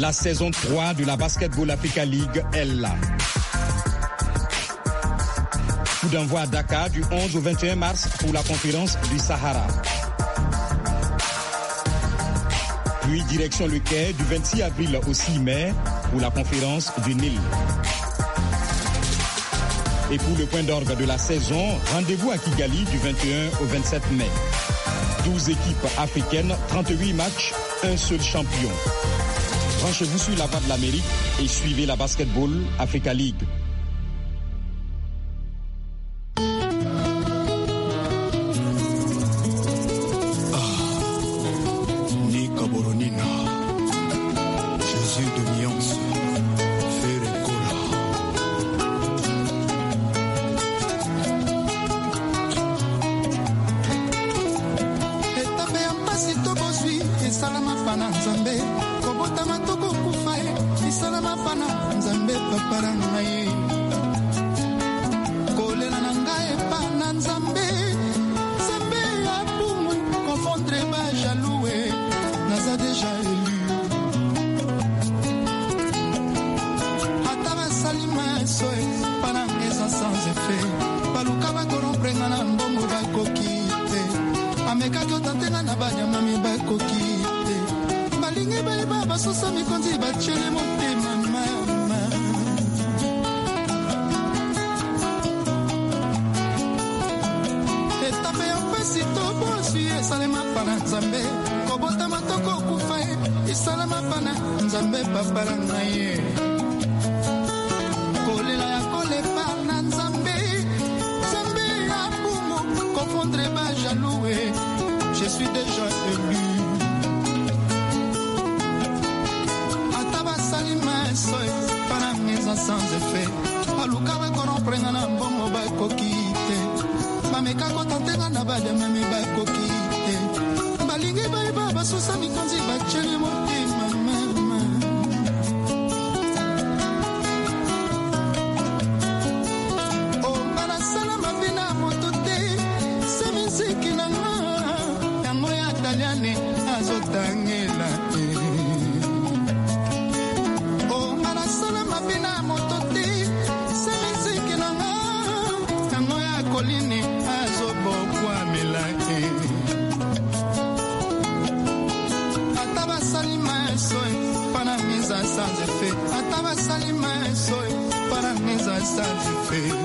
La saison 3 de la Basketball Africa League est là. Coup d'envoi à Dakar du 11 au 21 mars pour la conférence du Sahara. Puis direction le Caire du 26 avril au 6 mai pour la conférence du Nil. Et pour le point d'orgue de la saison, rendez-vous à Kigali du 21 au 27 mai. 12 équipes africaines, 38 matchs, un seul champion. Branchez-vous sur la voie de l'Amérique et suivez la Basketball Africa League. Je suis déjà élu. Ataba salima soy para mesa sans effet. Alukawa kono prenga na mbongo ba kokite. Mameka ko tantenga na ba de mami ba kokite. Balingi ba baba susa mi konzi ba chele moti mama. Oh para salama bina motote. Semiziki na Italiane azotangela o marasala mapina motote semiziki nanga tango ya kolini azobokwa melake ataba salima soy para misa sans effet ataba salima soy para misa sans effet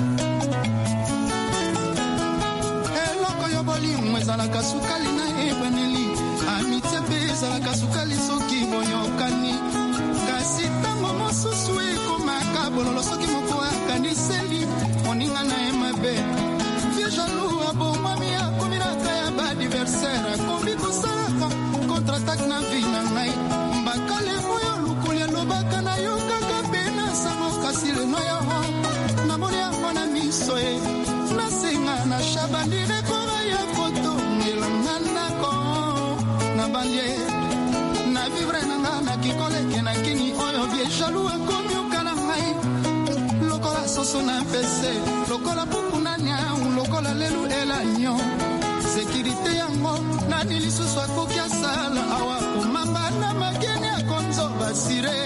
eloko yo bolimwe zala kasukali na ebaneli amitié pe zala kasukali soki boyokani kasi tango mosusu ekomaka bololo soki moko akaniseli moninga na ye mabe vie jalou abomwami akominaka ya baadversaire akombi kosalaka contre-attaque na vi na ngai mbakale oyo lukuli alobaka na yo kaka pe na sango kasi leno ya ho namoni yango na miso ye nasenga na shabandire kora ya foto ngelanganako na bandie na vivre nanga na kikoleke na kini oyo vie jalou akomi okala ngai lokola soso na pese lokola puku na nyau lokola lelu elanyo sekirite yango nani lisusu akoki asala awa komamba na makeni akonzo basire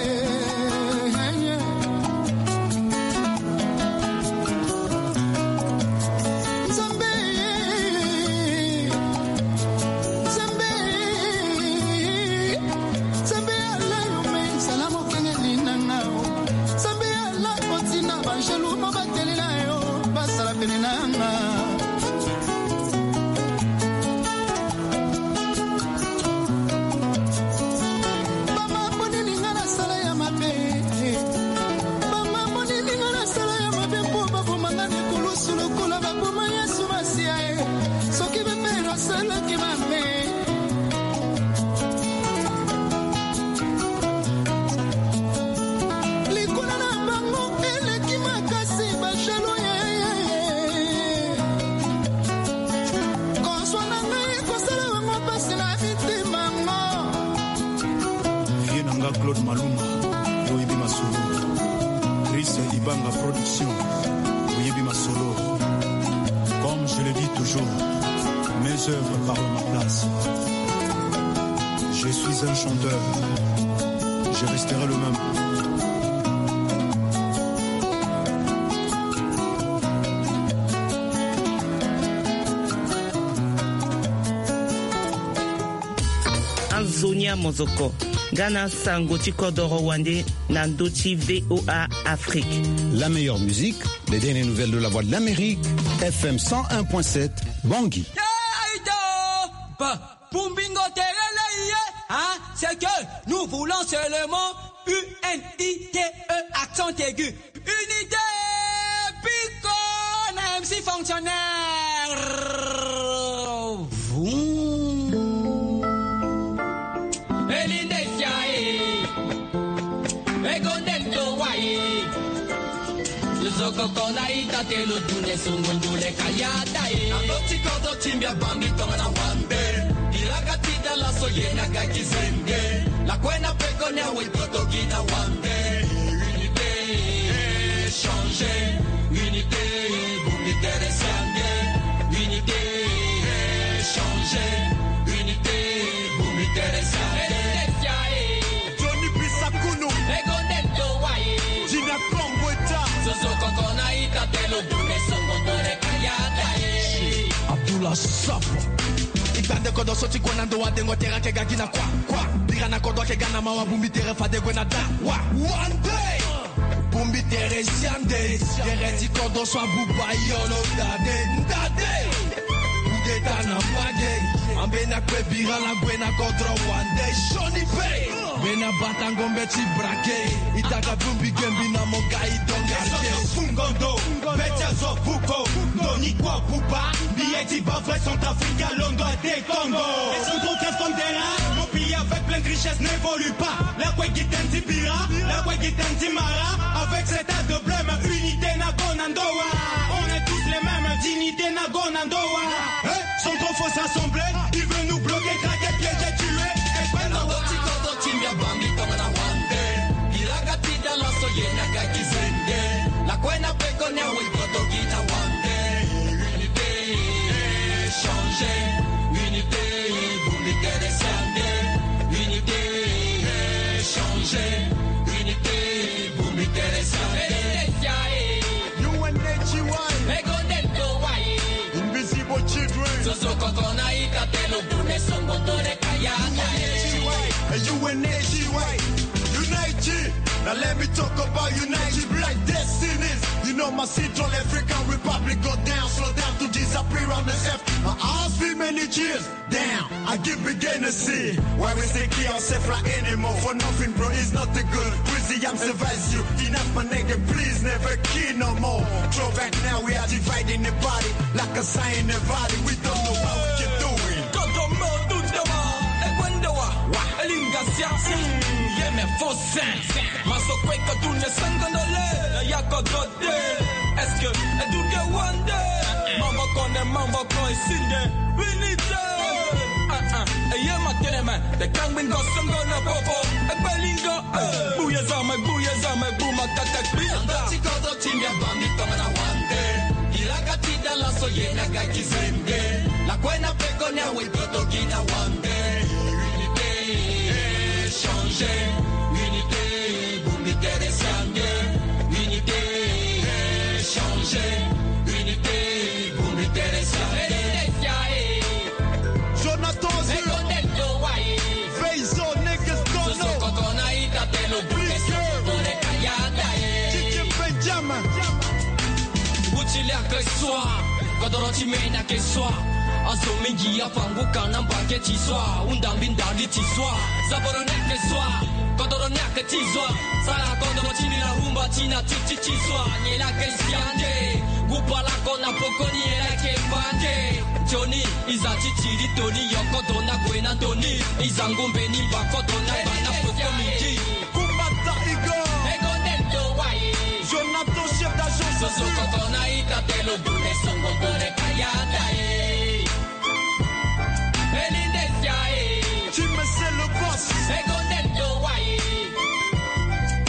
Claude Maluma, Oyebi Masolo, Chris Ibanga Production, Oyebi Masolo. Comme je le dis toujours, mes œuvres parlent ma place. Je suis un chanteur, je resterai le même. Zonia Mozoko, Ghana Sango Chikodoro Wande, Nandochi VOA Afrique. La meilleure musique, les dernières nouvelles de la Voix de l'Amérique, FM 101.7, Bangui. C'est que nous voulons seulement UNITE, accent aigu. Unité, Picon, MC fonctionnaire. Kokona ita telo tune sungundule kayata Andoti kodo timbia bambi tonga na wande Ilaga tida la soyena kakizende La kuena pekone awe toto gina wande Unité, changer Unité, boumi teresange Unité, changer Unité, boumi teresange Johnny Pisakunu Egoneto wae Gina Kongweta Kokona ita telo dune songondore kayata Abdullah Safa Ikande kodo soti konando wadengo tera ke gagina kwa Birana kodo ke gana mawa bumbi tere fade gwena da One day Bumbi tere siande Gereti kodo swa buba yolo Ndade Ndetana wage Ambena kwe birana gwena kodro one day Shoni Bay Bena batangombe chibrake Itaka bumbi gembi na mogai dongarke Fungondo, Bechazo Fuko Noni kwa pupa Bieti bafre sont Africa, Londres des Congo Et son gros casse comme des rats Mon pays avec plein de richesses n'évolue pas La Kwegiten Bira, la Kwegiten Mara Avec cet as de blême, unité Nagonandoa On est tous les mêmes, dignité Nagonandoa Son trop faut s'assembler Il veut nous bloquer, craquer, piéger, tuer Et pendant Timbia bambi tonga na wande Ilaga tida la soyena kakizende La kuena pekone awe toto gina wande Unité, changer Unité, boumi teresange Unité, changer Unité, boumi teresange UNHY Egoneto wae Invisible children Soso kokona ikatelo dune songondore kayata UNHY, Unity. Now let me talk about United Black Destinies. You know my Central African Republic go down, slow down to disappear on the earth. My eyes feel many years down. I give begin to see why we say key ourselves like anymore. For nothing, bro, it's not the good. Crazy, I'm surviving you. Enough, my nigga, please never kill no more. Throw back now, we are dividing the body like a sign in the body. We don't know what we can do. Yeme fosen Maso kweka tune sangandole Na yako dote Eske eduke wande Mambo kone mambo kone sinde Winite Yema teneme De kangbingo sangona popo Ekbelingo Buye zame Buma katak binda Tikodo timbia bambi tonga na wande Ilaga tida la soyena kakizende La kuena pekone awe toto gina wande Changer, unité, boumi teresange Unité, changer, unité, boumi teresange Jonathan Zio, Feizo, niggas don't know Kokona ita telo dune songondore kayata Chichi Benjamin Uchilea que soir Kodoro chimena que soir Aso mingi afangu kana mbake chiswa Undambi ndali chiswa Saboro neke swa Kodoro neke chiswa Sara kodoro chini na rumba china chichi chiswa Nyela ke siande Gupala kona poko nyela ke pande Johnny Iza chichiri toni Yoko dona gwena doni Izangumbe ni bako dona Bana poko miji